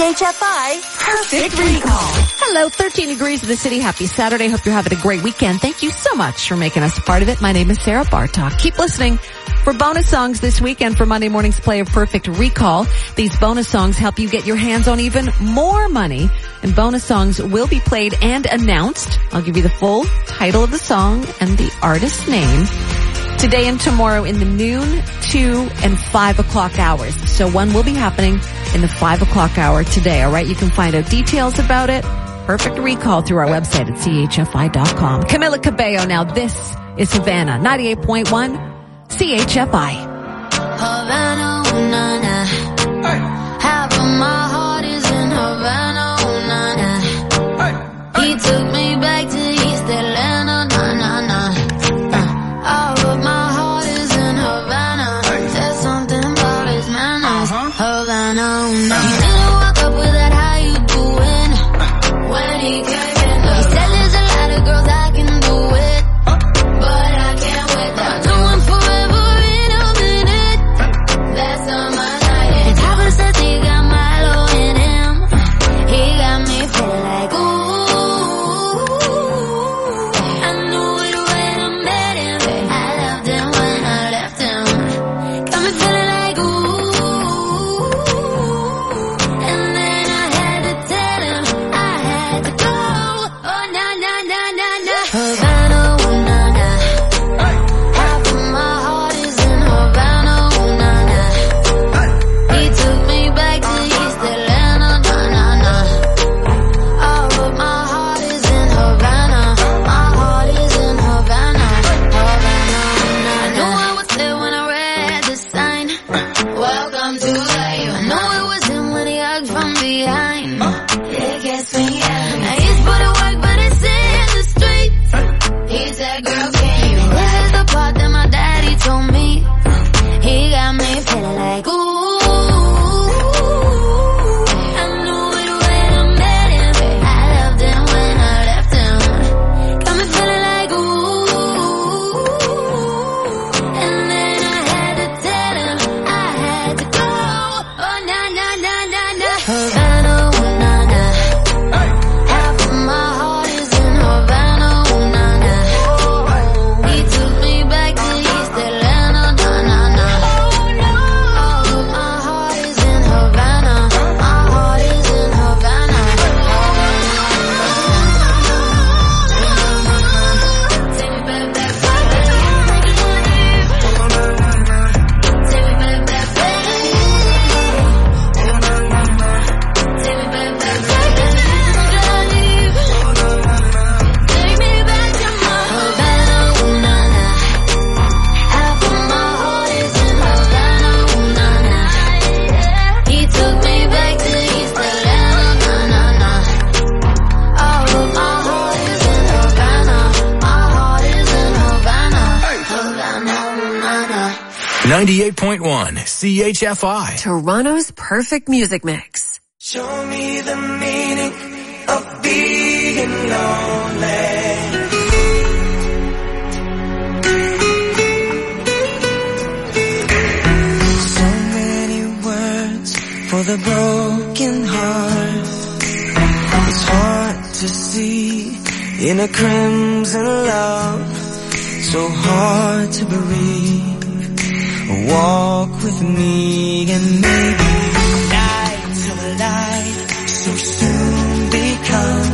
CHFI Perfect Recall. Hello, 13 degrees in the city. Happy Saturday. Hope you're having a great weekend. Thank you so much for making us a part of it. My name is Sarah Bartok. Keep listening for bonus songs this weekend for Monday morning's play of Perfect Recall. These bonus songs help you get your hands on even more money. And bonus songs will be played and announced. I'll give you the full title of the song and the artist's name today and tomorrow in the noon, 2, and 5 o'clock hours. So one will be happening in the 5 o'clock hour today, all right? You can find out details about it. Perfect Recall through our website at chfi.com. Camila Cabello now. This is Havana, 98.1 CHFI. Havana, oh, na, na. Half of my heart is in Havana, oh, na, na. He took me back to East Atlanta, na, na, na. All of my heart is in Havana. There's something about his manners. Havana, oh, na. He didn't walk up with that, how you doing? When he came in, he said there's a lot of girls I can do it, but I can't wait. I'm doing forever in a minute. That's on my night. And top of the set, he got Milo in him. He got me feeling like ooh. I knew it when I met him. I loved him when I left him. Got me feeling like ooh. And then I had to tell him I had to go. Oh na na na na na. Havana, oh na na. Half of my heart is in Havana, oh na na. He took me back to East Atlanta, na na na. All of my heart is in Havana. My heart is in Havana. Havana, oh na na. I knew I was there when I read the sign. Welcome to life. I know it was him when he hugged from behind. It gets me out. I used to put it work, but it's in the streets. He said, girl, can you? This is the part that my daddy told me. He got me feeling like ooh. I knew it when I met him. I loved him when I left him. Got me feeling like ooh. And then I had to tell him I had to go. Oh na na na na na. Havana, oh na na. Half of my heart is in Havana, oh na na. He took me back to East Atlanta, na na na. All of my heart is in Havana. My heart is in Havana. Take me back, back, back. Take me back, back, back. Take me back, back, back. Take me back to my Havana, oh na na. Half of my heart is in Havana, oh na na. He took me back to East Atlanta, na na na. All of my heart is in Havana. My heart is in Havana. Havana, oh na na. 98.1 CHFI. Toronto's perfect music mix. Show me the meaning of being lonely. So many words for the broken heart. It's hard to see in a crimson love. So hard to breathe. Walk with me and maybe night till light so soon become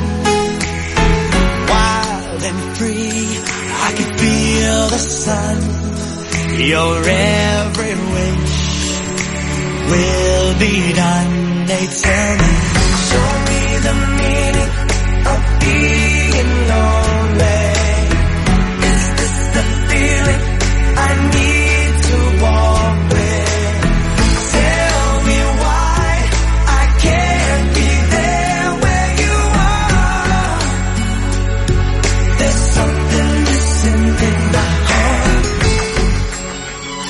wild and free. I can feel the sun. Your every wish will be done. They tell me, show me the meaning of being lonely. Is this the feeling I need to walk with? Tell me why I can't be there where you are. There's something missing in my heart.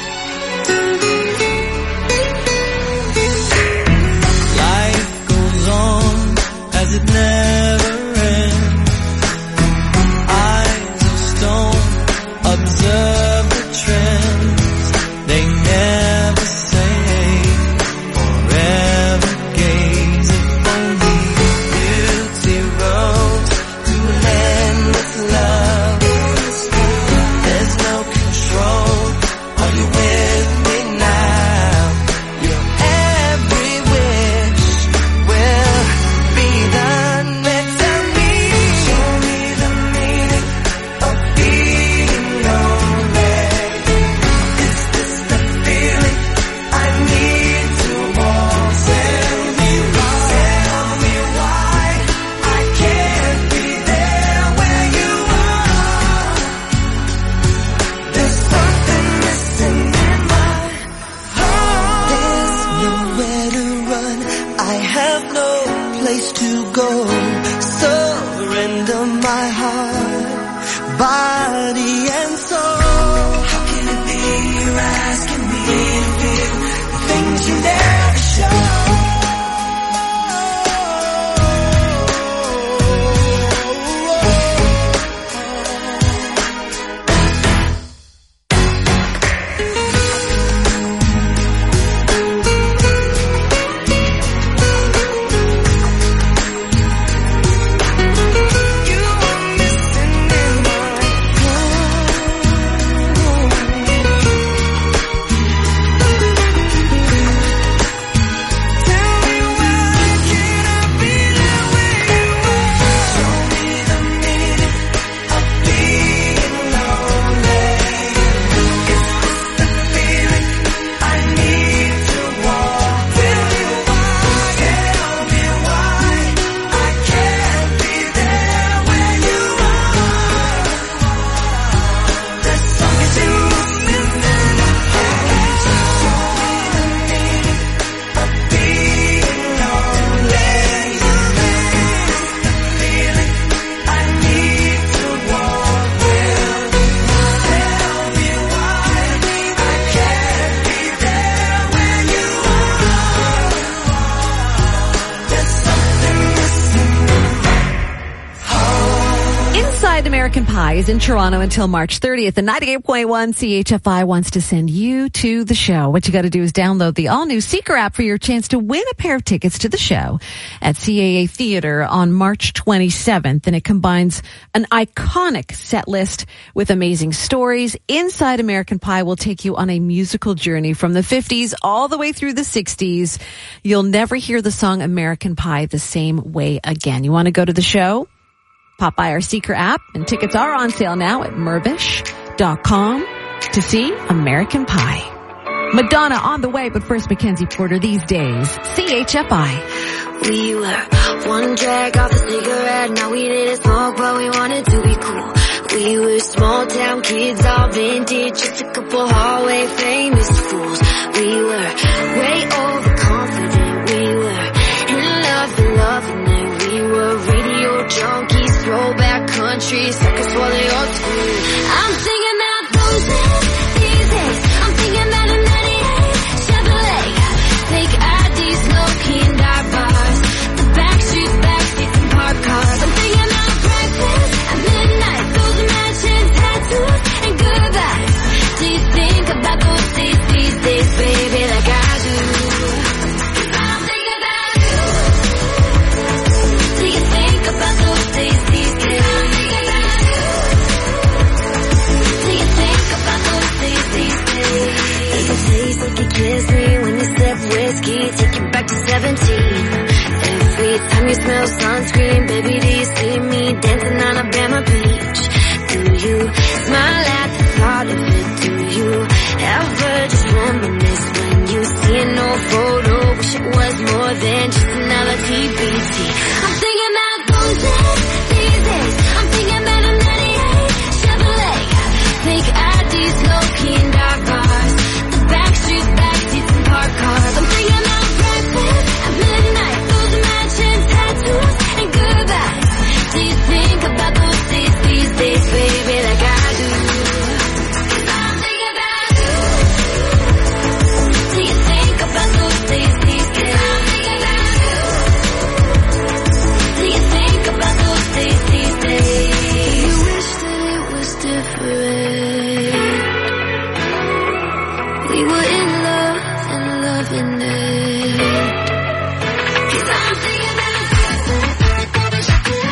Life goes place to go. Surrender my heart, body and soul. How can it be you're asking me to feel the things you never show? American Pie is in Toronto until March 30th, and 98.1 CHFI wants to send you to the show. What you got to do is download the all-new Seeker app for your chance to win a pair of tickets to the show at CAA Theater on March 27th, and it combines an iconic set list with amazing stories. Inside American Pie will take you on a musical journey from the 50s all the way through the 60s. You'll never hear the song American Pie the same way again. You want to go to the show? Pop by our Seeker app, and tickets are on sale now at Mirvish.com to see American Pie. Madonna on the way, but first Mackenzie Porter, These Days, CHFI. We were one drag off a cigarette, now we didn't smoke, but we wanted to be cool. We were small town kids, all vintage, just a couple hallway famous fools. We were way overconfident, we were in love and loving it. We were radio junkies, throwback country, suckers for the old school. I'm thinking about those days, these days. I'm thinking about a 98 Chevrolet, fake IDs, smoking dark bars, the backstreets and parked cars. I'm thinking about breakfast at midnight, those mansions, tattoos, and goodbyes. Do you think about those days, these days, baby, like I do? I'm thinking about you. Do you think about those days, these days? I'm thinking about you. Do you think about those days, these days? Does it taste like you kissed me when you sip whiskey? Take you back to 17. Every time you smell sunscreen, baby, do you see me dancing on Alabama Beach? Do you smile at the thought of it? Do you ever just reminisce when you see an old photo? Wish it was more than just another TBT. I'm thinking about those days, these days. I'm thinking about a 98 Chevrolet, fake IDs, low-key and dark bars, the backstreets and parked cars. I'm thinking about breakfast at midnight, those mansions, tattoos, and goodbyes. Do you think about those days, these days, baby, like I do? I'm thinking about you. Do you think about those days, these days? I'm thinking about you. Do you think about those days, these days? You wish that it was different. We were in love and loving it. 'Cause I'm thinking about you. 'Cause I'm thinking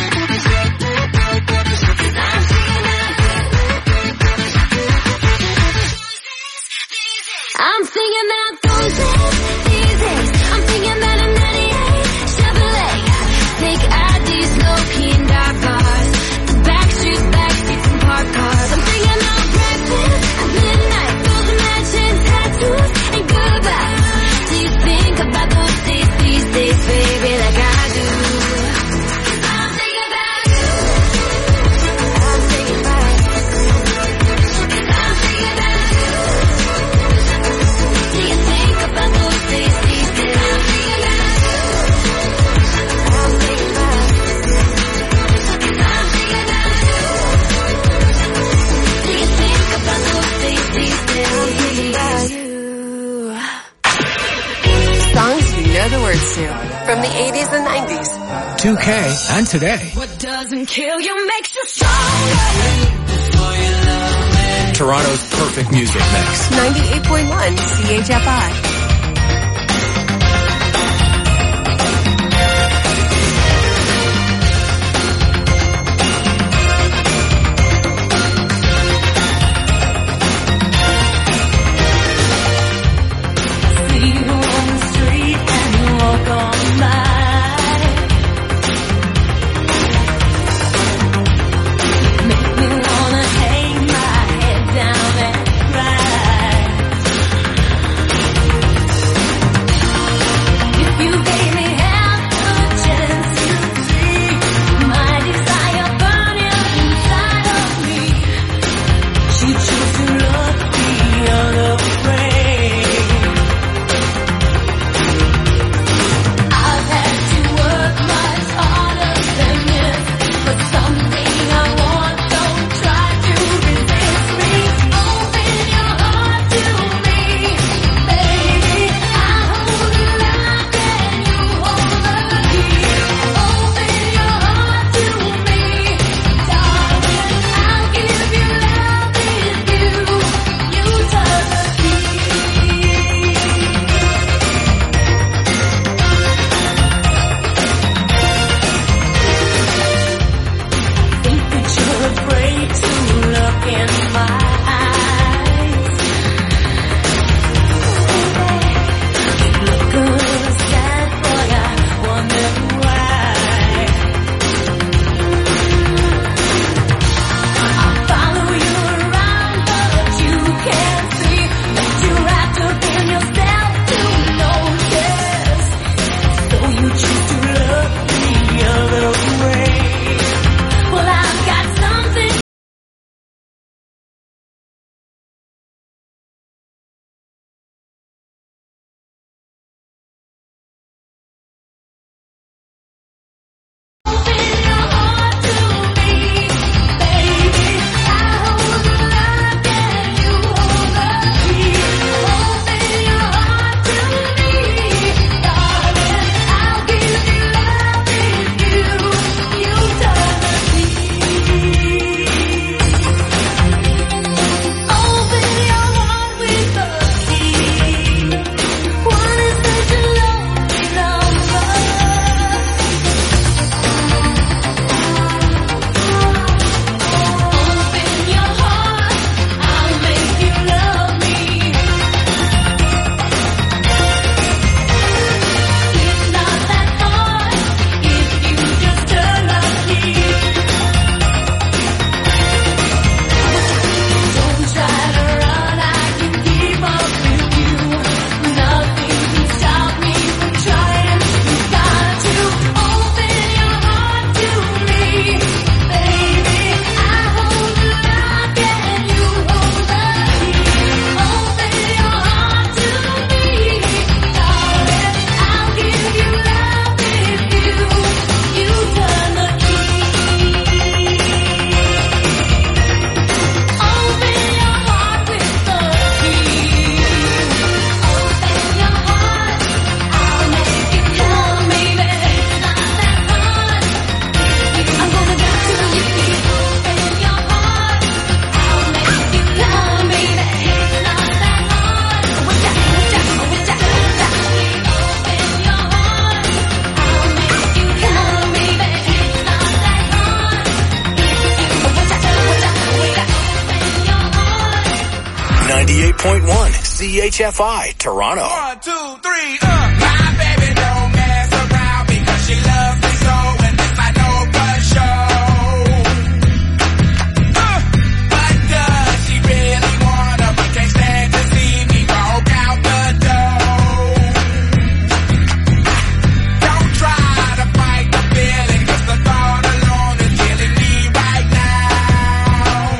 about I'm thinking about those days, these days. I'm thinking about a 98 Chevrolet, fake IDs, low-key and dark bars, the backstreets and parked cars. I'm thinking about breakfast at midnight, those mansions, tattoos, and goodbyes. Do you think about those days, these days, baby, like I do? I'm thinking about you. I'm thinking about you. I'm thinking about you. Do you think records to, from the 80s and 90s. 2K and today. What doesn't kill you makes you stronger. Toronto's perfect music mix. 98.1 CHFI. CHFI, Toronto. 1, 2, 3, My baby don't mess around because she loves me so, and this I know for sure. But does she really wanna, but can't stand to see me walk out the door? Don't try to fight the feeling, 'cause the thought alone is killing me right now.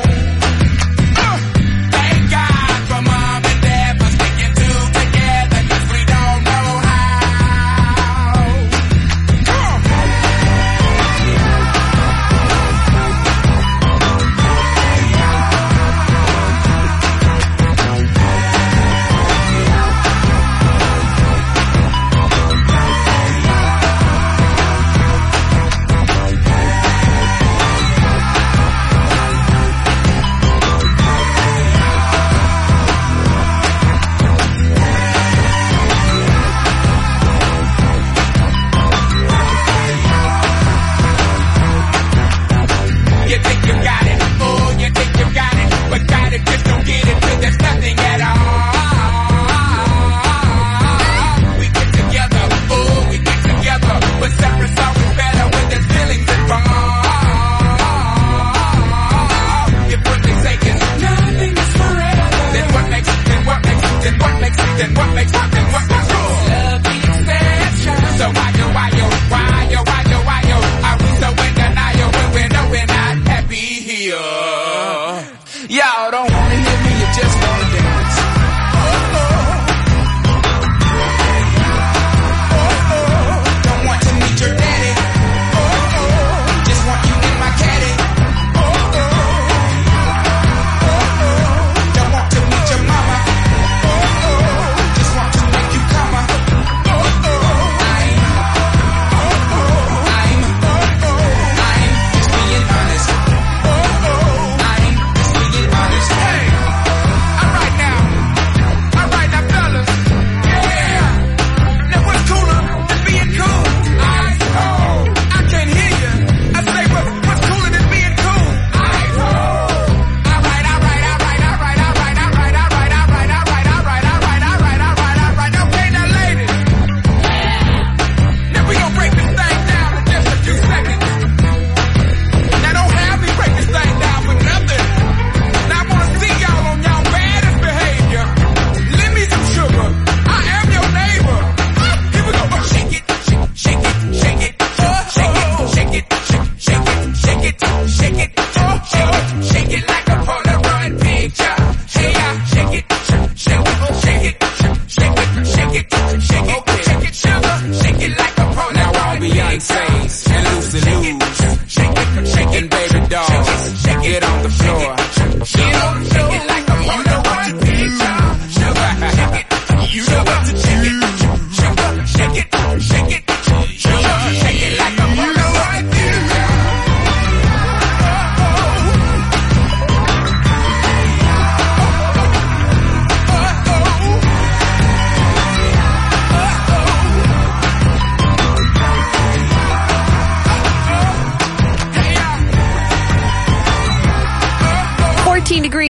Thank God for Mom and Dad for sticking two together, 'cause we don't know how.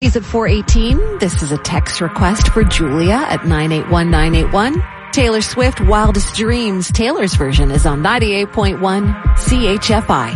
Quickies at 4:18. This is a text request for Julia at 981-981. Taylor Swift, Wildest Dreams. Taylor's version is on 98.1 CHFI.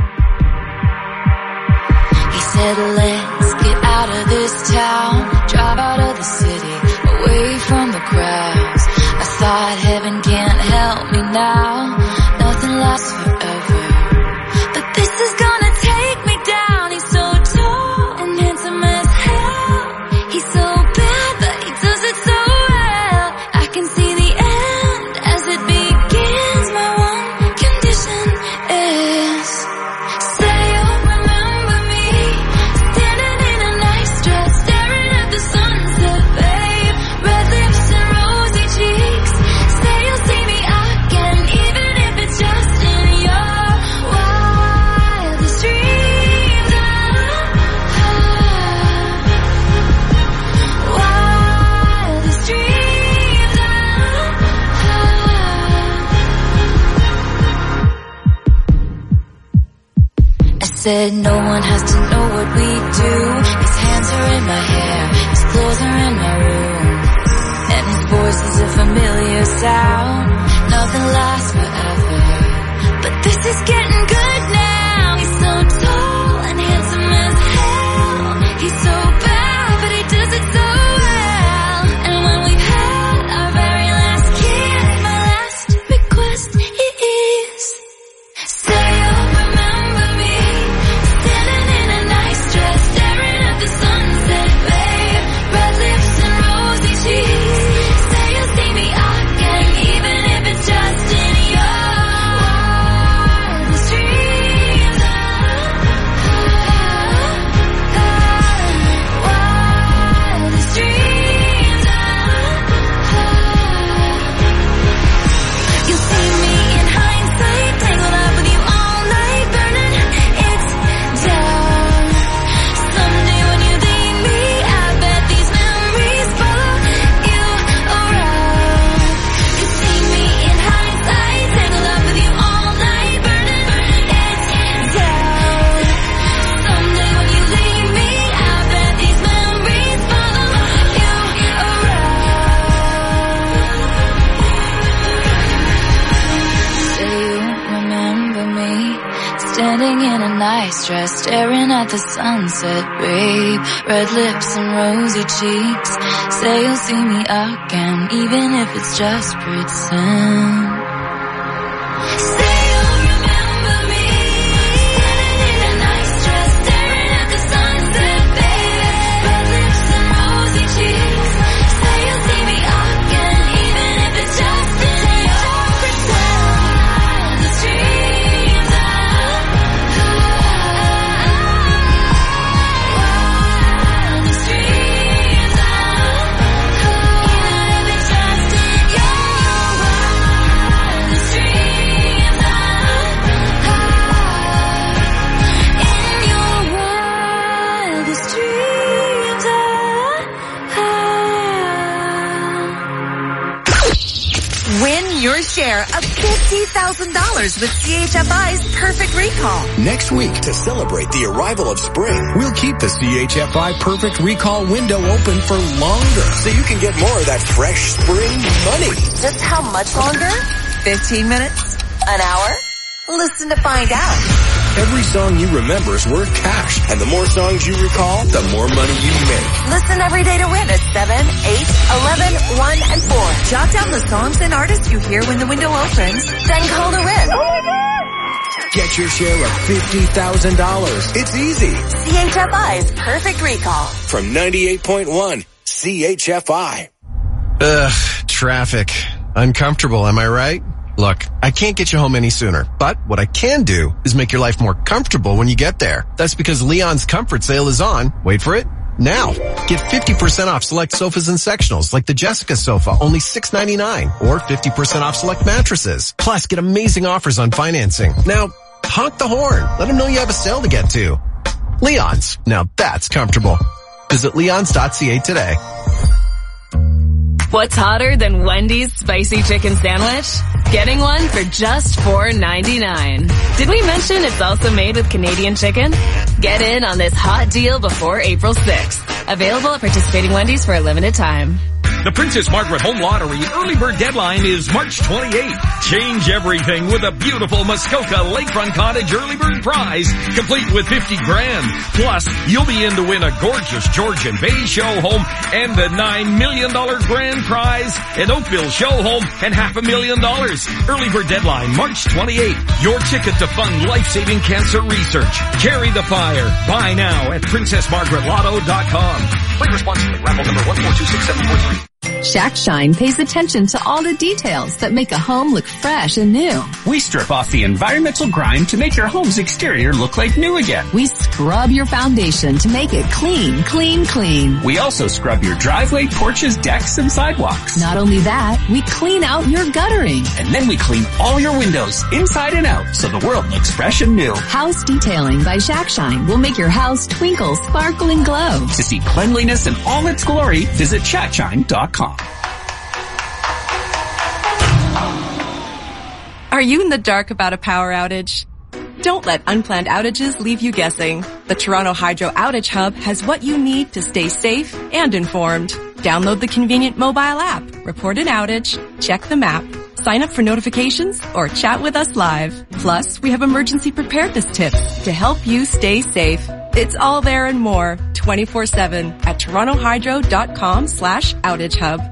He said, let's get out of this town, drive out of the city, away from the crowds. I thought heaven can't help me now, nothing lasts forever. But this is gonna take me down. He's so tall and handsome as hell. He's so bad, but he does it so well. I can see the end as it begins. My one condition is, say you'll remember me, standing in a nice dress, staring at the sunset, babe. Red lips and rosy cheeks. Say you'll see me again, even if it's just in your wildest dreams. Wildest dreams. I said no one has to know what we do. His hands are in my hair, his clothes are in my room, and his voice is a familiar sound. Nothing lasts forever, but this is getting good now. He's so tall and handsome as hell. He's so bad, but he does it so well. And when we've had our very last kiss, my last request is, say you'll remember me, standing in a nice dress, staring at the sunset, babe. Red lips and rosy cheeks. Say you'll see me again, even if it's just in your wildest dreams. Wildest dreams. You'll see me in hindsight, tangled up with you all night, burning it down. Someday when you leave me, I bet these memories follow you around. You see me in hindsight, tangled up with you all night, burning it down. Someday when you leave me, I bet these memories follow you around. Say you remember me, standing in a nice dress, staring at the sunset, babe. Red lips and rosy cheeks. Say you'll see me again, even if it's just pretend. Say you'll remember me, standing in a nice dress, staring at the sunset, babe. Red lips and rosy cheeks. Say you'll see me again, even if it's just in your wildest dreams. Wildest dreams. Even if it's just in your wildest dreams. In your wildest dreams. Win your share of $50,000 with CHFI's Perfect Recall. Next week, to celebrate the arrival of spring, we'll keep the CHFI Perfect Recall window open for longer so you can get more of that fresh spring money. Just how much longer? 15 minutes? An hour? Listen to find out. Every song you remember is worth cash, and the more songs you recall, the more money you make. Listen every day to win at 7, 8, 11, 1, and 4. Jot down the songs and artists you hear when the window opens, then call to win. Get your share of $50,000. It's easy. CHFI's Perfect Recall. From 98.1 CHFI. Ugh, traffic. Uncomfortable, am I right? Look, I can't get you home any sooner, but what I can do is make your life more comfortable when you get there. That's because Leon's Comfort Sale is on. Wait for it. Now, get 50% off select sofas and sectionals like the Jessica sofa, only $6.99, or 50% off select mattresses. Plus, get amazing offers on financing. Now, honk the horn. Let them know you have a sale to get to. Leon's. Now that's comfortable. Visit leons.ca today. What's hotter than Wendy's spicy chicken sandwich? Getting one for just $4.99. Did we mention it's also made with Canadian chicken? Get in on this hot deal before April 6th. Available at participating Wendy's for a limited time. The Princess Margaret Home Lottery early bird deadline is March 28th. Change everything with a beautiful Muskoka Lakefront Cottage early bird prize, complete with $50,000. Plus, you'll be in to win a gorgeous Georgian Bay show home and the $9 million grand prize, an Oakville show home, and $500,000. Early bird deadline March 28th. Your ticket to fund life-saving cancer research. Carry the fire. Buy now at PrincessMargaretLotto.com. Play responsibly. Raffle number 1426743. Shack Shine pays attention to all the details that make a home look fresh and new. We strip off the environmental grime to make your home's exterior look like new again. We scrub your foundation to make it clean, clean, clean. We also scrub your driveway, porches, decks, and sidewalks. Not only that, we clean out your guttering. And then we clean all your windows, inside and out, so the world looks fresh and new. House Detailing by Shack Shine will make your house twinkle, sparkle, and glow. To see cleanliness in all its glory, visit shackshine.com. Are you in the dark about a power outage? Don't let unplanned outages leave you guessing. The Toronto Hydro Outage Hub has what you need to stay safe and informed. Download the convenient mobile app, report an outage, check the map, sign up for notifications, or chat with us live. Plus, we have emergency preparedness tips to help you stay safe. It's all there and more, 24/7 at torontohydro.com/outageHub.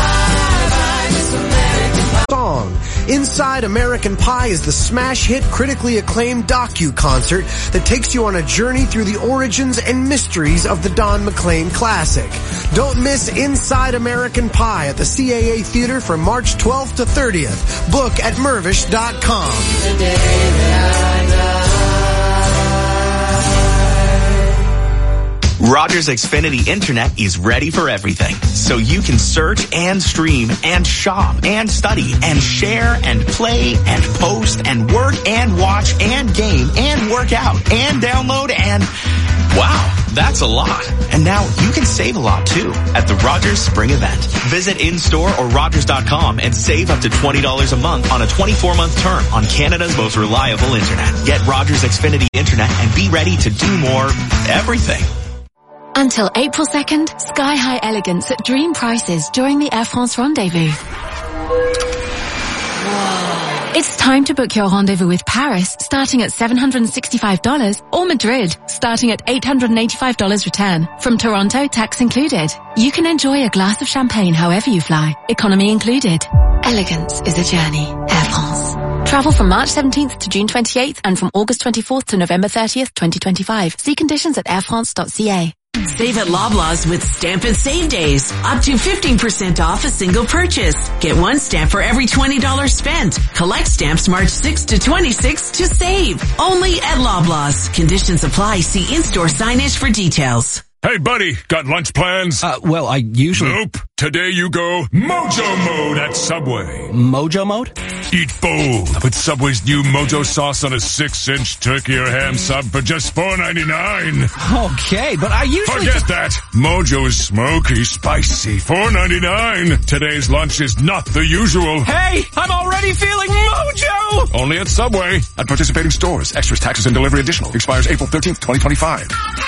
Song. Inside American Pie is the smash hit, critically acclaimed docu-concert that takes you on a journey through the origins and mysteries of the Don McLean classic. Don't miss Inside American Pie at the CAA Theater from March 12th to 30th. Book at Mervish.com. Rogers Xfinity Internet is ready for everything, so you can search and stream and shop and study and share and play and post and work and watch and game and work out and download and wow, that's a lot. And now you can save a lot too at the Rogers Spring Event. Visit in-store or Rogers.com and save up to $20 a month on a 24-month term on Canada's most reliable internet. Get Rogers Xfinity Internet and be ready to do more everything. Until April 2nd, sky-high elegance at dream prices during the Air France Rendezvous. Whoa. It's time to book your rendezvous with Paris, starting at $765, or Madrid, starting at $885 return. From Toronto, tax included. You can enjoy a glass of champagne however you fly, economy included. Elegance is a journey. Air France. Travel from March 17th to June 28th and from August 24th to November 30th, 2025. See conditions at airfrance.ca. Save at Loblaws with Stamp and Save Days. Up to 15% off a single purchase. Get one stamp for every $20 spent. Collect stamps March 6 to 26 to save. Only at Loblaws. Conditions apply. See in-store signage for details. Hey, buddy, got lunch plans? Well, I usually... Nope. Today you go Mojo Mode at Subway. Mojo Mode? Eat bold with Subway's new Mojo sauce on a 6-inch turkey or ham sub for just $4.99. Okay, but I usually... Forget that. Mojo is smoky, spicy, $4.99. Today's lunch is not the usual. Hey, I'm already feeling Mojo! Only at Subway. At participating stores. Extras, taxes, and delivery additional. Expires April 13th, 2025.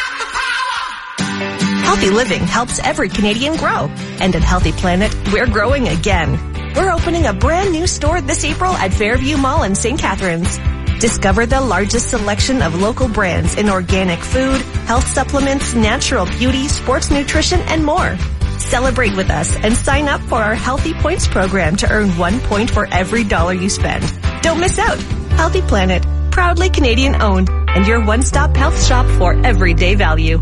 Healthy living helps every Canadian grow. And at Healthy Planet, we're growing again. We're opening a brand new store this April at Fairview Mall in St. Catharines. Discover the largest selection of local brands in organic food, health supplements, natural beauty, sports nutrition, and more. Celebrate with us and sign up for our Healthy Points program to earn 1 point for every dollar you spend. Don't miss out. Healthy Planet, proudly Canadian owned, and your one-stop health shop for everyday value.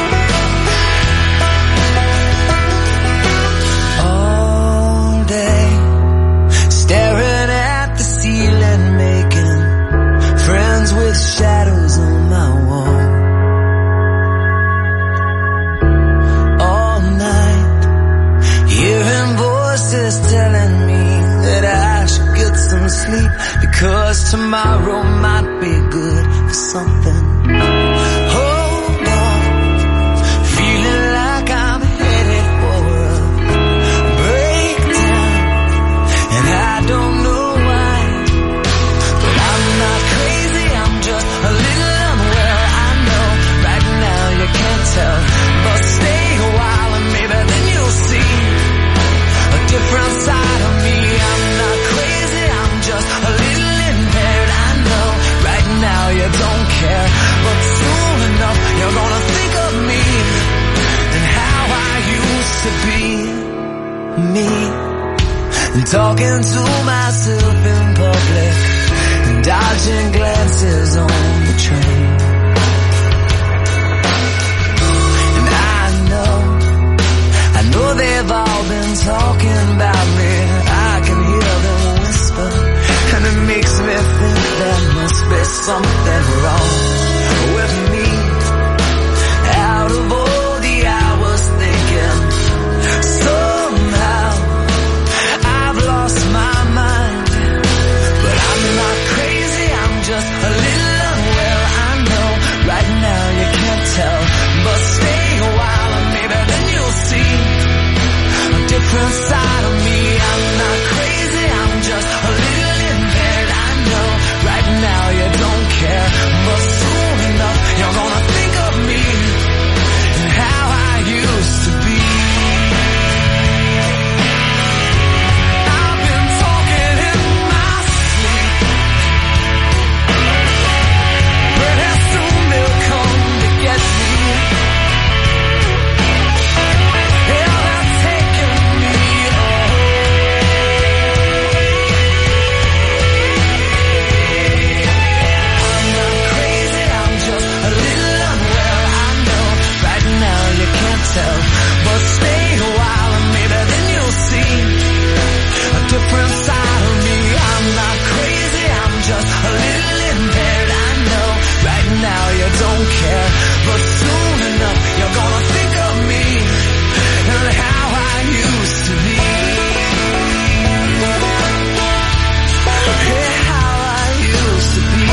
All day talking to myself in public, dodging glances on the train. And I know they've all been talking about me. I can hear them whisper, and it makes me think there must be something wrong with me. Out of all the hours thinking, somehow I've lost my mind. But I'm not crazy, I'm just a little unwell. I know right now you can't tell, but stay a while and maybe then you'll see a different side of me. I'm not crazy, I'm just a little impaired. I know right now you don't care, but soon enough you're gonna think of me and how I used to be. I've been talking in my sleep, pretty soon they'll come to get me. Yeah, they're taking me I'm not crazy, I'm just a little unwell. I know right now you can't tell, but stay a while and maybe then you'll see a different side of me. I'm not crazy, I'm just a little impaired. I know right now you don't care, but soon enough you're gonna think of me and how I used to be. Yeah, how I used to be.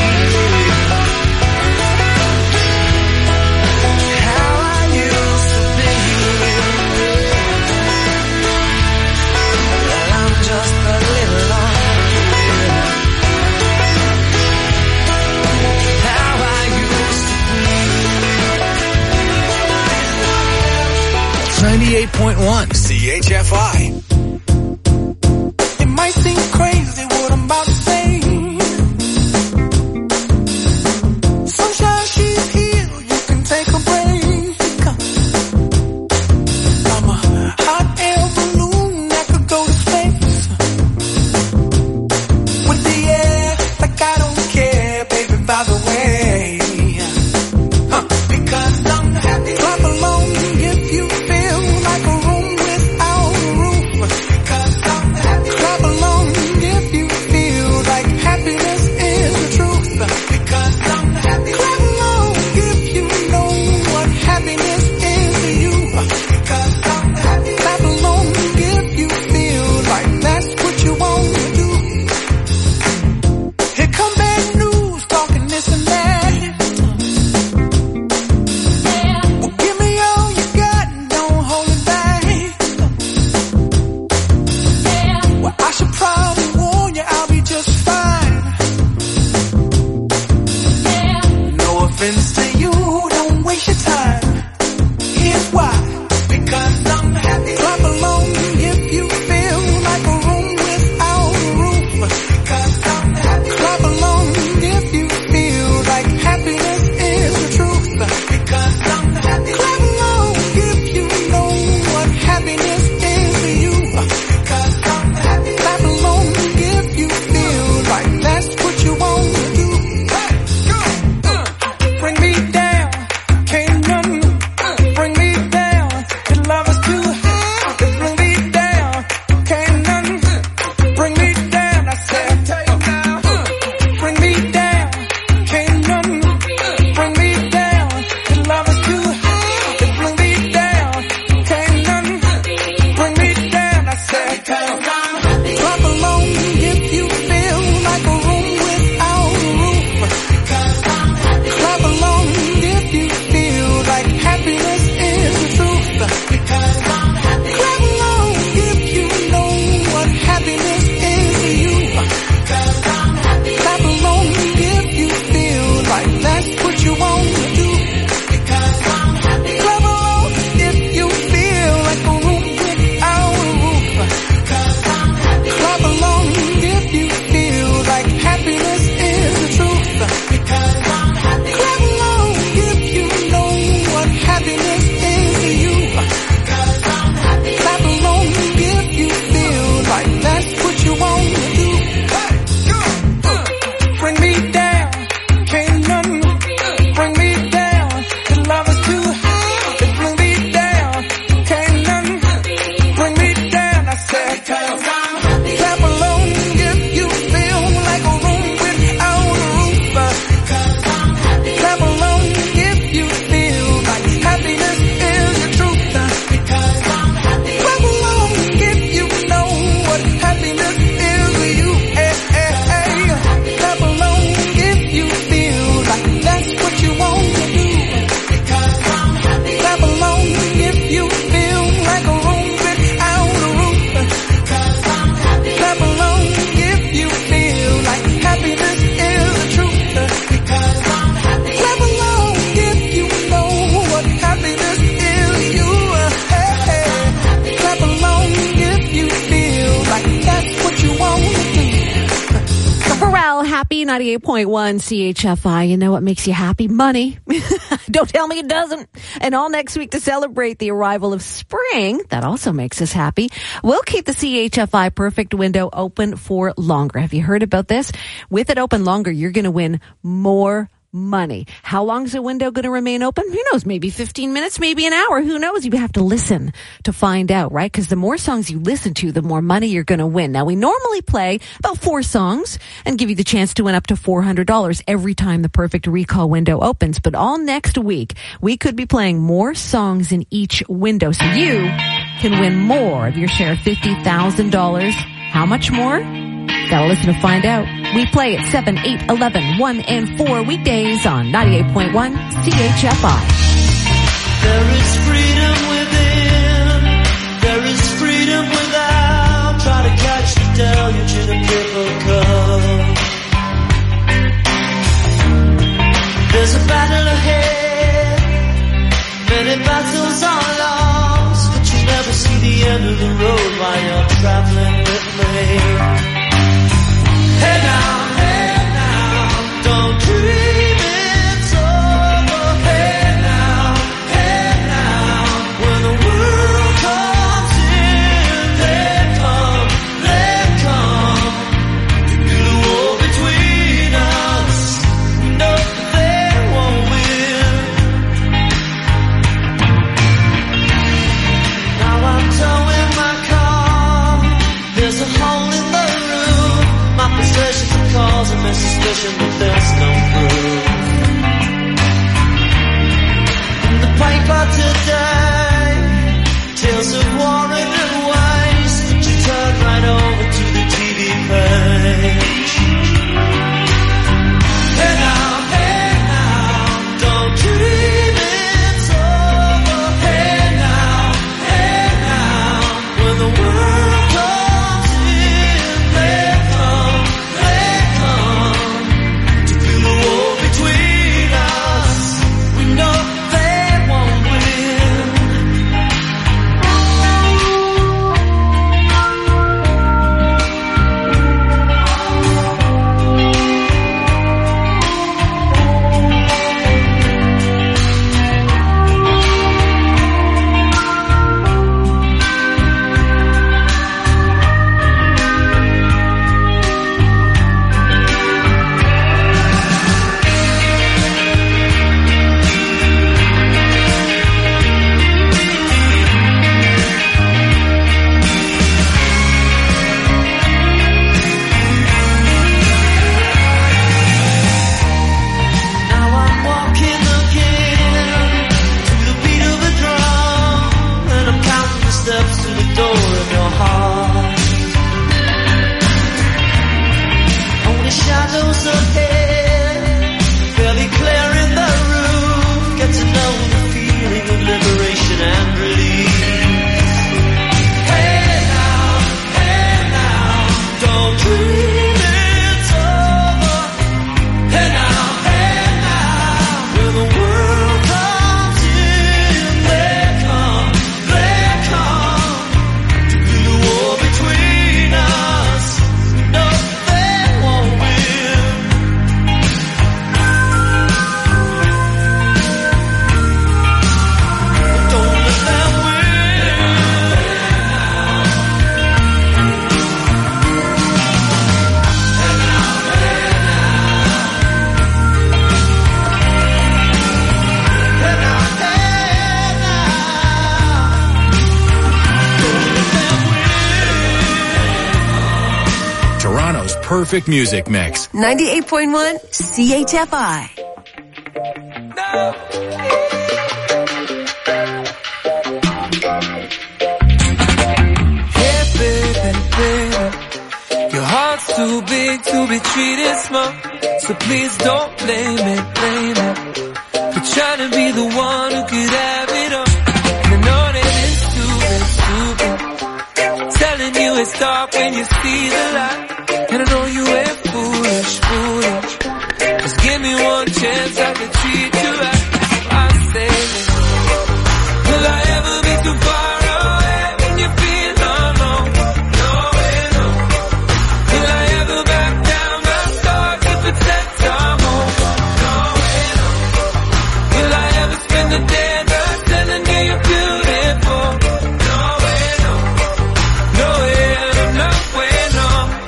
How I used to be. I'm just a little lonely. How I used to be. 98.1 CHFI. It might seem crazy what I'm about to say. Sunshine, she's here, you can take a break. I'm a hot air balloon that could go to space. With the air, like I don't care, baby, by the way. Because I'm happy. Clap along if you feel like a room without a roof. Because I'm happy. Clap along if you feel like happiness is the truth. Because I'm happy. Clap along if you know what happiness is to you. Because I'm happy. Clap along if you feel like that's what you want to do. Here come bad news, talking this and that. Well, give me all you got and don't hold it back. Well, I should probably warn you, I'll be just fine. No offense to you, don't waste your time. Here's why. Because I'm happy. Clap along if you feel like a room without a roof. Because I'm happy. Clap along if you feel like happiness is the truth. Because I'm happy. Clap along if you know what happiness is to you. Because I'm happy. Clap along if you feel like that's what you want to do. Bring me happy. 98.1 CHFI. You know what makes you happy? Money. Don't tell me it doesn't. And all next week to celebrate the arrival of spring, that also makes us happy, we'll keep the CHFI Perfect window open for longer. Have you heard about this? With it open longer, you're going to win more money. How long is the window going to remain open? Who knows? Maybe 15 minutes, maybe an hour. Who knows? You have to listen to find out, right? Because the more songs you listen to, the more money you're going to win. Now, we normally play about 4 songs and give you the chance to win up to $400 every time the Perfect Recall window opens. But all next week, we could be playing more songs in each window, so you can win more of your share of $50,000. How much more? Gotta listen to find out. We play at 7, 8, 11, 1, and 4 weekdays on 98.1 CHFI. There is freedom within. There is freedom without. Try to catch the deluge in a paper cup. There's a battle ahead. Many battles are lost, but you never see the end of the road while you're traveling with me. Hey now, don't dream it's over. Hey now, when the world comes in, let come. To do the war between us, we know they won't win. Now I'm towing my car, there's a hole in the roof. My possessions are causing me suspicion, but there's no proof. In the paper today, tales of war and waste, but you turn right over to the TV page. Hey now, don't dream it's over. Hey now, when the world comes in, let come. To do the war between us, we know they won't win. Perfect music mix. 98.1 CHFI. Hey baby, your heart's too big to be treated small, so please don't blame it for trying to be the one who could have it all. And I know that it's stupid, telling you it's dark when you see the light. And I know you ain't foolish. Just give me one chance, I can treat you right. I say, will I ever be too far away when you feel alone? No way, no. Will I ever back down? I'll start if spend the day not telling you you're beautiful. No way, no. No way, no way, no.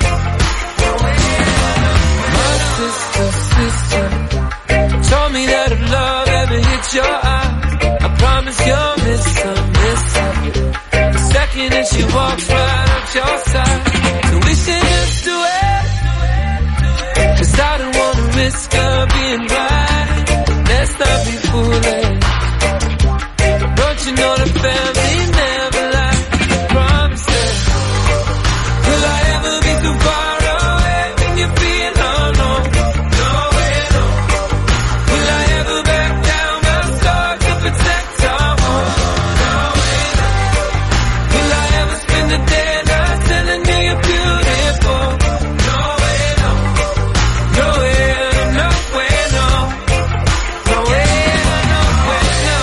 My sister told me that if love ever hits your eye, I promise you'll miss her. The second that she walks right up your side. So we should just do it, 'cause I don't wanna risk her being right. Let's not be foolish. Don't you know the family never lies? Promises. Will I ever be too far away when you feel alone? No way, no. Will I ever back down my sword to protect our home? No way, no. Will I ever spend the day not telling you you're beautiful? No way, no. No way, no way, no. No way, no way, no.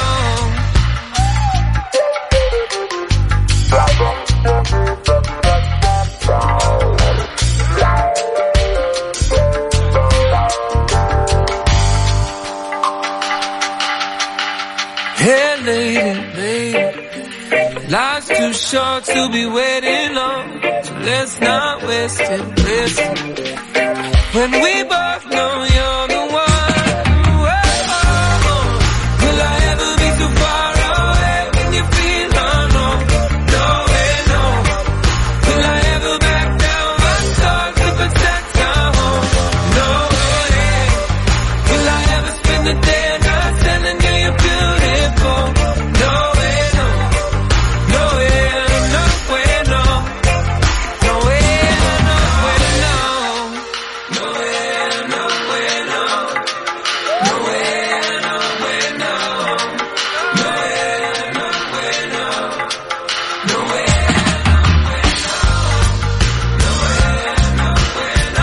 'Hey lady, life's too short to be waiting on, so let's not waste it. When we both know you're the one. Whoa. Will I ever be too far away when you feel alone? No way, no. Will I ever back down my sword to protect our home? No way. Will I ever spend the day not telling you you're beautiful? No way, no. No way, no way, no. No way, no way, no. No way, no way, no. No way, no way, no. No way, no way, no. No way, no way, no.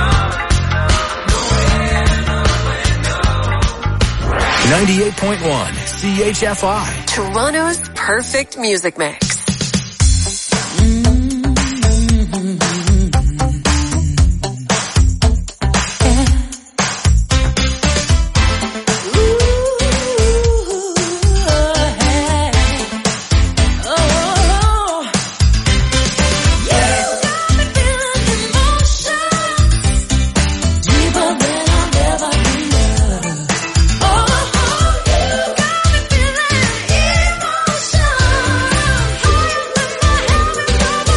98.1 CHFI. Toronto's perfect music mix. Emotion.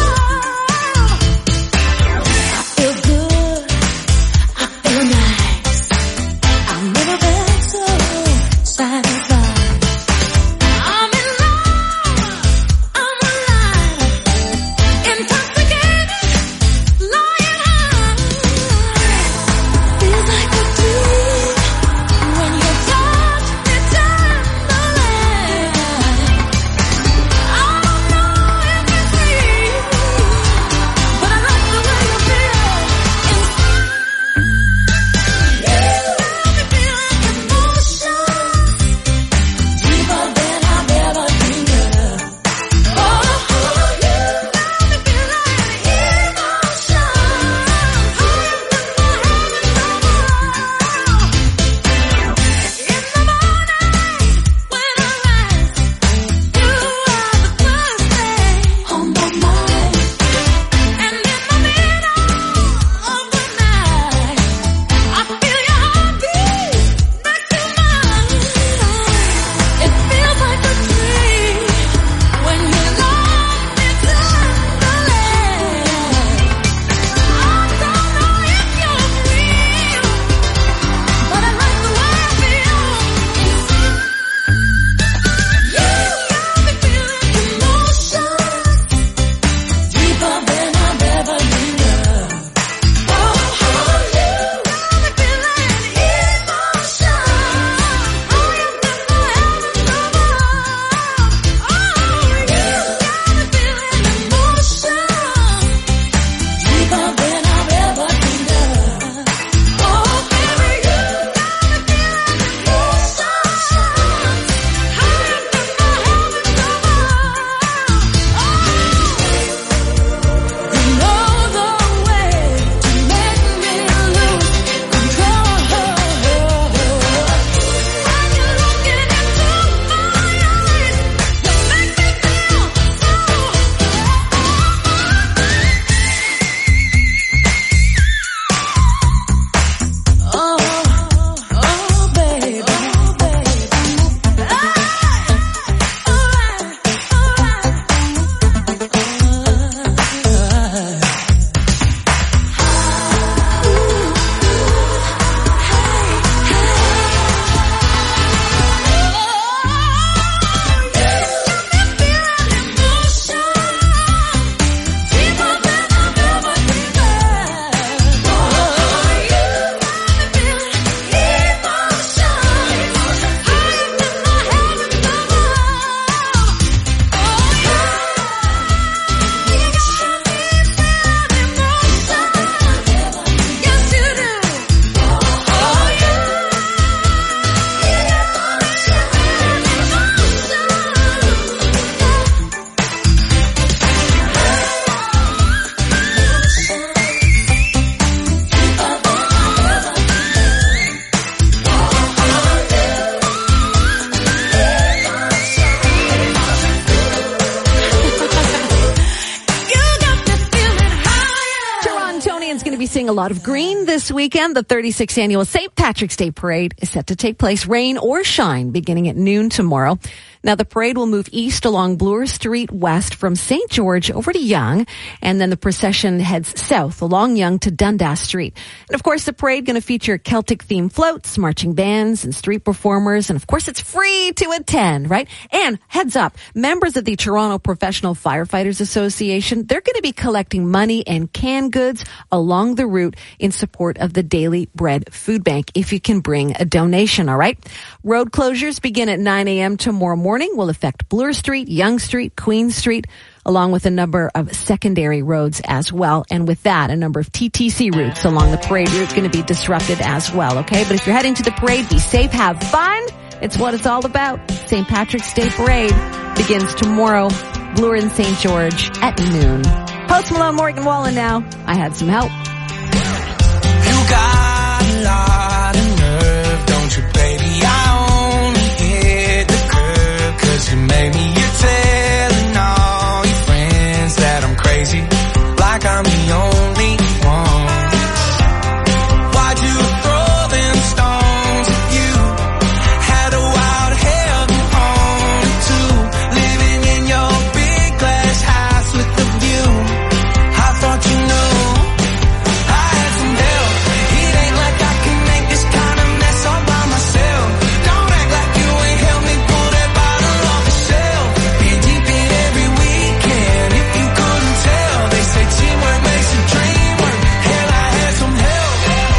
a lot of green this weekend. The 36th annual St. Patrick's Day Parade is set to take place, rain or shine, beginning at noon tomorrow. Now, the parade will move east along Bloor Street west from St. George over to Yonge, and then the procession heads south along Yonge to Dundas Street. And of course, the parade going to feature Celtic-themed floats, marching bands, and street performers. And of course, it's free to attend, right? And heads up, members of the Toronto Professional Firefighters Association, they're going to be collecting money and canned goods along the route in support of the Daily Bread Food Bank, if you can bring a donation, all right? Road closures begin at 9 a.m. tomorrow morning, will affect Bloor Street, Yonge Street, Queen Street, along with a number of secondary roads as well. And with that, a number of TTC routes along the parade route going to be disrupted as well, okay? But if you're heading to the parade, be safe, have fun. It's what it's all about. St. Patrick's Day Parade begins tomorrow, Bloor and St. George at noon. Post Malone, Morgan Wallen now. I had some help. You got a lot of nerve, don't you, baby? I only hit the curb 'cause you made me. You're telling all your friends that I'm crazy, like I'm the only one. Why'd you throw them stones at you? Had a wild hell you wanted to, living in your big glass house with the view. I thought you knew I had some help. It ain't like I can make this kind of mess all by myself. Don't act like you ain't helped me pull that bottle off the shelf. Been deep in every weekend, if you couldn't tell. They say teamwork makes the dream work. Hell, I had some help.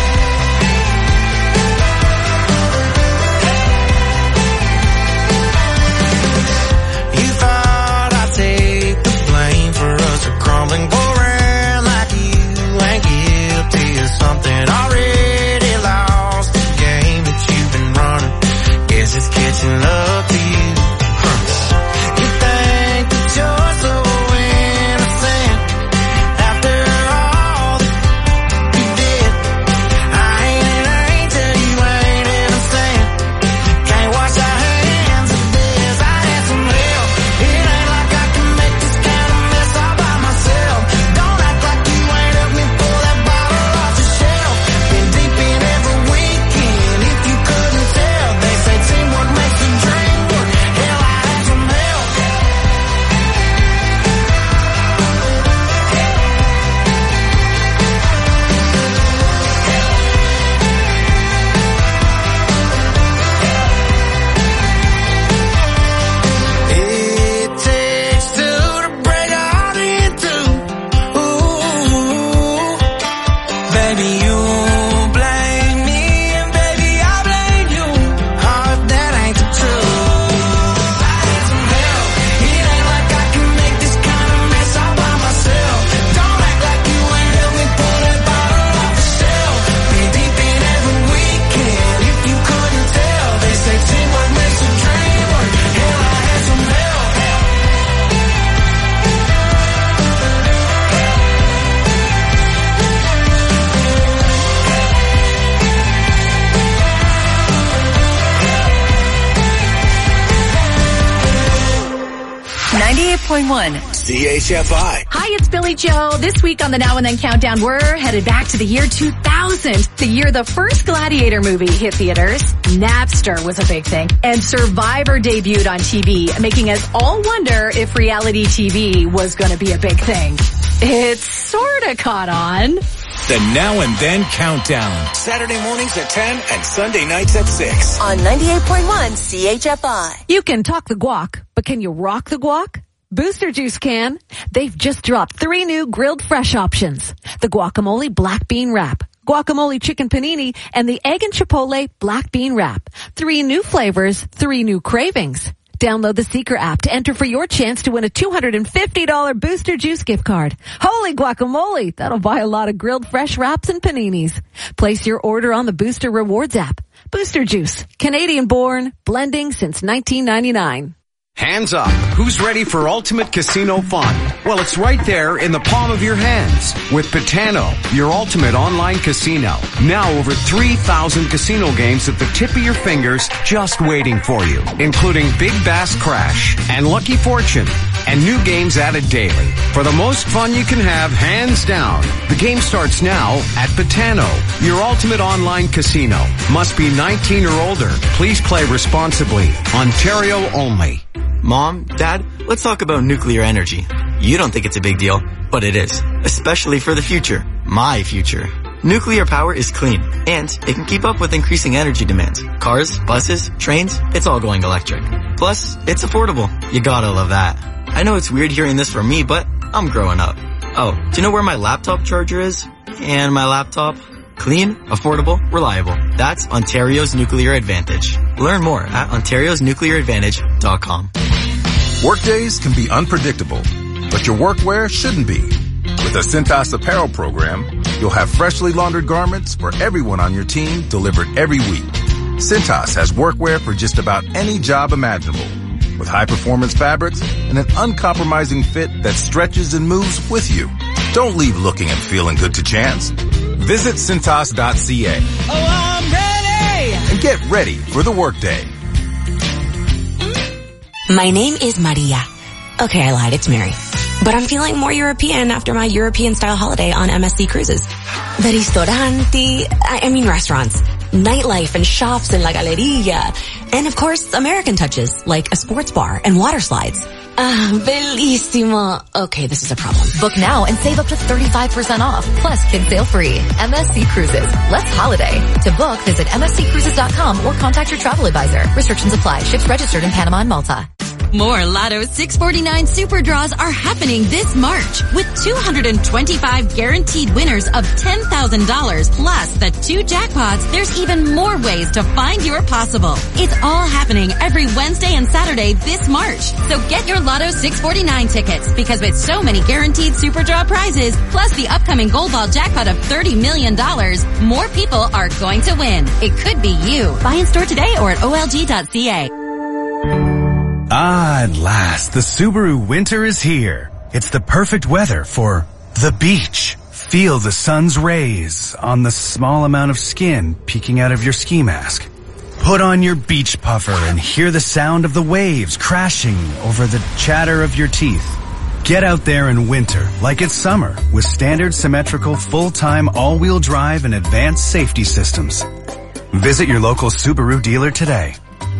You thought I'd take the blame for us a crumbling, go around like you ain't guilty of something already lost. The game that you've been running, guess it's catching up to you. You think that you're so innocent after all that you did. I ain't an angel, you ain't innocent. Can't wash our hands of this. I had some help. It ain't like I can make this kind of mess all by myself. Don't act like you ain't helped me pull that bottle off the shelf. Been deep in every weekend, if you couldn't tell. They say teamwork makes the dream work. Hell, I had some help. It takes two to break a heart in two. Ooh, baby, you blame me, and baby, I blame you. Oh, that ain't the truth. I had some help. It ain't like I can make this kind of mess all by myself. Don't act like you ain't helped me pull that bottle off the shelf. Been deep in every weekend, if you couldn't tell. They say teamwork makes the dream work. Hell, I had some help. CHFI. Hi, it's Billy Joe. This week on the Now and Then Countdown, we're headed back to the year 2000, the year the first Gladiator movie hit theaters. Napster was a big thing, and Survivor debuted on TV, making us all wonder if reality TV was going to be a big thing. It sort of caught on. The Now and Then Countdown. Saturday mornings at 10 and Sunday nights at 6. On 98.1 CHFI. You can talk the guac, but can you rock the guac? Booster Juice can. They've just dropped 3 new grilled fresh options. The guacamole black bean wrap, guacamole chicken panini, and the egg and chipotle black bean wrap. 3 new flavors, 3 new cravings. Download the Seeker app to enter for your chance to win a $250 Booster Juice gift card. Holy guacamole! That'll buy a lot of grilled fresh wraps and paninis. Place your order on the Booster Rewards app. Booster Juice, Canadian born, blending since 1999. Hands up. Who's ready for ultimate casino fun? Well, it's right there in the palm of your hands with Betano, your ultimate online casino. Now over 3,000 casino games at the tip of your fingers just waiting for you, including Big Bass Crash and Lucky Fortune. and new games added daily. For the most fun you can have, hands down. The game starts now at Betano, your ultimate online casino. Must be 19 or older. Please play responsibly. Ontario only. Mom, Dad, let's talk about nuclear energy. You don't think it's a big deal, but it is. Especially for the future. My future. Nuclear power is clean, and it can keep up with increasing energy demands. Cars, buses, trains, it's all going electric. Plus, it's affordable. You gotta love that. I know it's weird hearing this from me, but I'm growing up. Oh, do you know where my laptop charger is? And my laptop? Clean, affordable, reliable. That's Ontario's Nuclear Advantage. Learn more at ontario'snuclearadvantage.com. Workdays can be unpredictable, but your workwear shouldn't be. With the Cintas Apparel program, you'll have freshly laundered garments for everyone on your team delivered every week. Cintas has workwear for just about any job imaginable, with high-performance fabrics and an uncompromising fit that stretches and moves with you. Don't leave looking and feeling good to chance. Visit Cintas.ca. Oh, I'm ready! And get ready for the workday. My name is Maria. Okay, I lied, it's Mary. But I'm feeling more European after my European-style holiday on MSC Cruises. The restaurants, nightlife and shops in La Galleria, and of course, American touches, like a sports bar and water slides. Bellissimo. Okay, this is a problem. Book now and save up to 35% off. Plus, kids sale free. MSC Cruises. Let's holiday. To book, visit msccruises.com or contact your travel advisor. Restrictions apply. Ships registered in Panama and Malta. More Lotto 649 Super Draws are happening this March with 225 guaranteed winners of $10,000 plus the 2 jackpots. There's even more ways to find your possible. It's all happening every Wednesday and Saturday this March. So get your Lotto 649 tickets because with so many guaranteed Super Draw prizes plus the upcoming Gold Ball jackpot of $30 million, more people are going to win. It could be you. Buy in store today or at olg.ca. Ah, at last, the Subaru winter is here. It's the perfect weather for the beach. Feel the sun's rays on the small amount of skin peeking out of your ski mask. Put on your beach puffer and hear the sound of the waves crashing over the chatter of your teeth. Get out there in winter like it's summer with standard symmetrical full-time all-wheel drive and advanced safety systems. Visit your local Subaru dealer today.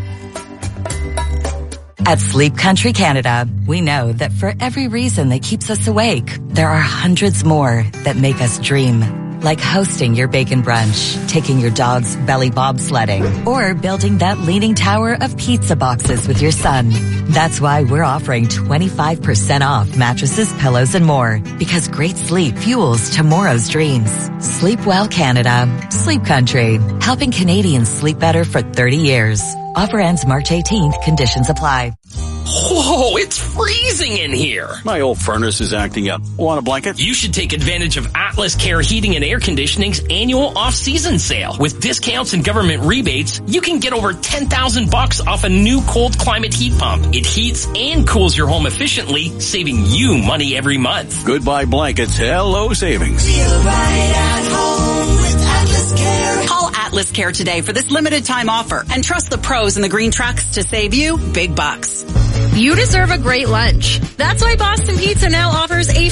At Sleep Country Canada, we know that for every reason that keeps us awake, there are hundreds more that make us dream. Like hosting your bacon brunch, taking your dog's belly bobsledding, or building that leaning tower of pizza boxes with your son. That's why we're offering 25% off mattresses, pillows, and more. Because great sleep fuels tomorrow's dreams. Sleep well, Canada. Sleep Country. Helping Canadians sleep better for 30 years. Offer ends March 18th. Conditions apply. Whoa, it's freezing in here. My old furnace is acting up. Want a blanket? You should take advantage of Atlas Care Heating and Air Conditioning's annual off-season sale. With discounts and government rebates, you can get over $10,000 off a new cold climate heat pump. It heats and cools your home efficiently, saving you money every month. Goodbye blankets. Hello savings. Feel right at home with Atlas Care. Call Atlas Care today for this limited time offer and trust the pros in the green trucks to save you big bucks. You deserve a great lunch. That's why Boston Pizza now offers a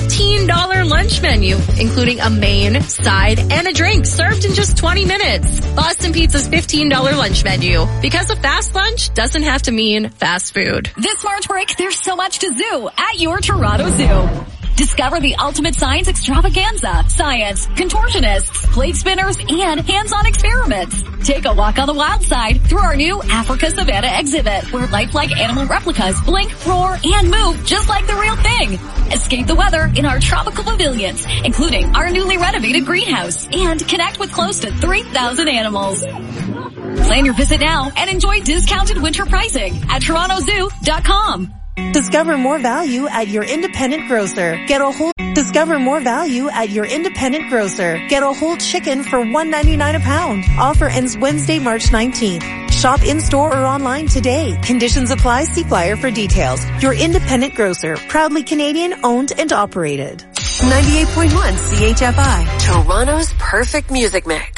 $15 lunch menu, including a main, side, and a drink served in just 20 minutes. Boston Pizza's $15 lunch menu. Because a fast lunch doesn't have to mean fast food. This March break, there's so much to zoo at your Toronto Zoo. Discover the ultimate science extravaganza, science, contortionists, plate spinners, and hands-on experiments. Take a walk on the wild side through our new Africa Savannah exhibit, where lifelike animal replicas blink, roar, and move just like the real thing. Escape the weather in our tropical pavilions, including our newly renovated greenhouse, and connect with close to 3,000 animals. Plan your visit now and enjoy discounted winter pricing at torontozoo.com. Discover more value at your independent grocer. Discover more value at your independent grocer. Get a whole chicken for $1.99 a pound. Offer ends Wednesday, March 19th. Shop in-store or online today. Conditions apply. See flyer for details. Your independent grocer. Proudly Canadian, owned and operated. 98.1 CHFI. Toronto's perfect music mix.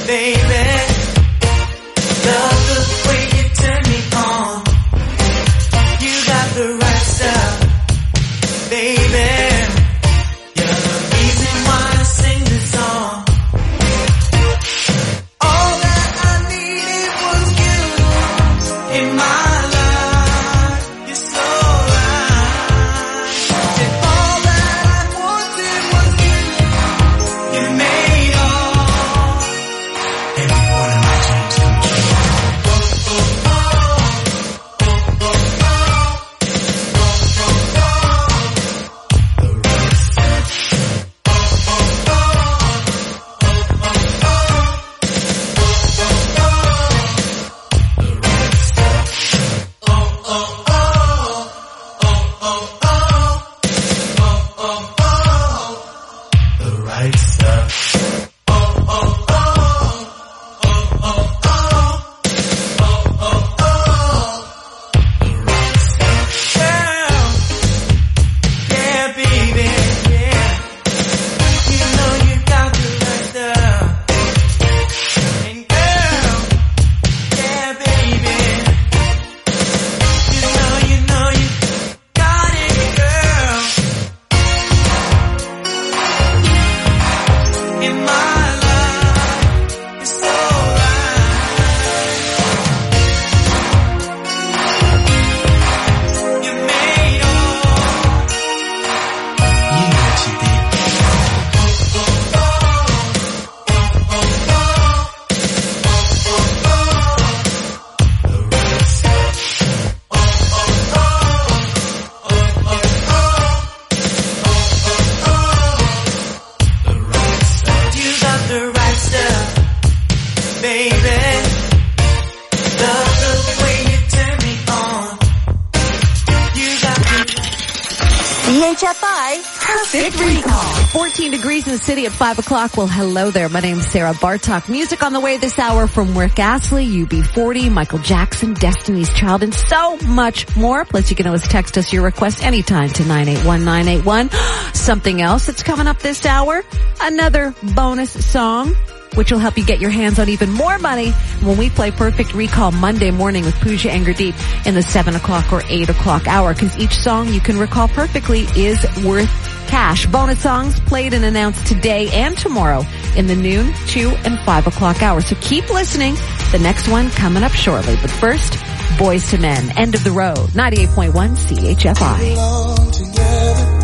CHFI Perfect Recall. 14 degrees in the city at 5 o'clock. Well, hello there. My name's Sarah Bartok. Music on the way this hour from Rick Astley, UB40, Michael Jackson, Destiny's Child, and so much more. Plus, you can always text us your request anytime to 981-981. Something else that's coming up this hour, another bonus song, which will help you get your hands on even more money when we play Perfect Recall Monday morning with Pooja and Gurdeep in the 7 o'clock or 8 o'clock hour, because each song you can recall perfectly is worth cash. Bonus songs played and announced today and tomorrow in the noon, 2, and 5 o'clock hour. So keep listening. The next one coming up shortly. But first, Boyz II Men, End of the Road, 98.1 CHFI.